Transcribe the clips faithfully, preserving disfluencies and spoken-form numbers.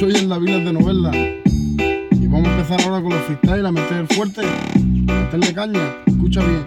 soy el Daviles de Novelda y vamos a empezar ahora con los freestyle, a meter fuerte, a meterle caña. Escucha bien.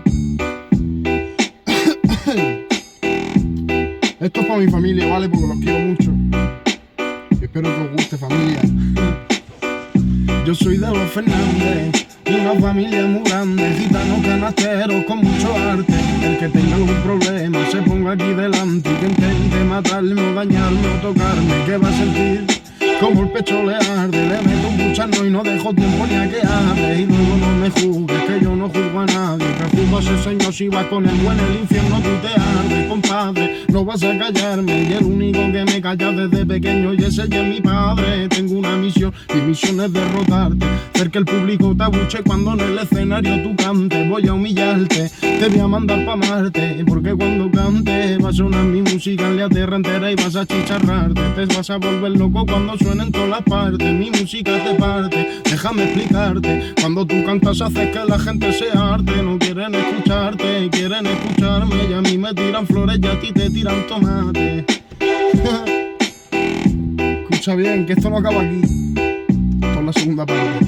Esto es para mi familia, ¿vale? Porque los quiero mucho. Y espero que os guste, familia. Yo soy de los Fernández, una familia muy grande, gitanos canasteros con mucho arte. El que tenga algún problema se ponga aquí delante y que intente matarme o dañarme o tocarme, que va a sentir como el pecho le arde. Le meto un buchano y no dejo tiempo ni a que hable. Y luego no me juzgues, que yo no juzgo a nadie, que juzgo a ese señor. Si va con el buen el infierno tú te ardes, compadre, no vas a callarme. Y el único que me calla desde pequeño y ese ya es mi padre. Tengo una misión, mi misión es derrotarte, hacer que el público te abuche cuando en el escenario tú cantes. Voy a humillarte, te voy a mandar pa' Marte, porque cuando cante va a sonar mi música en la tierra entera y vas a chicharrarte. Te vas a volver loco cuando suena en todas las partes, mi música te parte. Déjame explicarte, cuando tú cantas haces que la gente se arte. No quieren escucharte, quieren escucharme, y a mí me tiran flores y a ti te tiran tomate. Escucha bien, que esto no acaba aquí, esto es la segunda parte.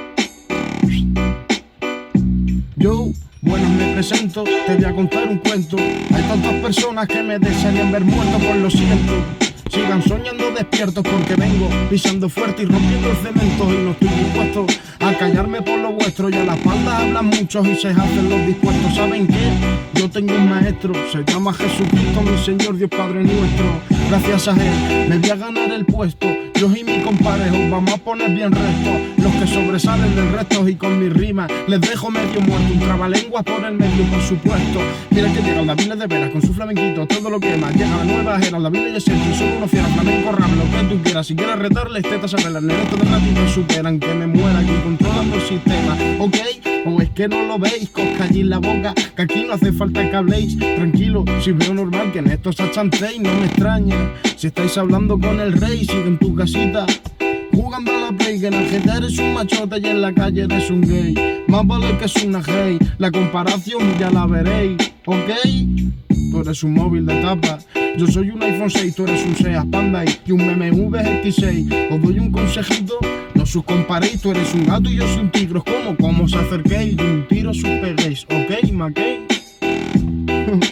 Yo, bueno, me presento, te voy a contar un cuento. Hay tantas personas que me desearían ver muerto, por lo siento. Sigan soñando despiertos porque vengo pisando fuerte y rompiendo el cemento. Y no estoy dispuesto a callarme por lo vuestro. Y a la espalda hablan muchos y se hacen los dispuestos. ¿Saben qué? Yo tengo un maestro, se llama Jesucristo, mi Señor Dios Padre nuestro. Gracias a él me voy a ganar el puesto. Yo y mi compadre os vamos a poner bien rectos, los que sobresalen del resto. Y con mi rima les dejo medio muerto, un trabalenguas por el medio, por supuesto. Mira que llega el Daviles de veras con su flamenquito, todo lo que más. Llega la nueva era, el Daviles y ese y solo uno fiera, flamenco, rap, lo que tú quieras. Si quieres retarles, tetas a velar, neretos de ratito superan, que me muera aquí controlando el sistema, ¿ok? O es que no lo veis, que os calléis la boca, que aquí no hace falta que habléis. Tranquilo, si veo normal que en esto se achantéis, no me extraña. Si estáis hablando con el rey, sigue en tu casita jugando a la play, que en el G T eres un machote y en la calle eres un gay. Más vale que es una gay, la comparación ya la veréis, ¿ok? Tú eres un móvil de tapa, yo soy un iPhone seis, tú eres un Seat Panda y un B M W X seis. Os doy un consejito, no os comparéis, tú eres un gato y yo soy un tigre. ¿Cómo? ¿Cómo os acerquéis? De un tiro os peguéis, ¿ok, Mackay?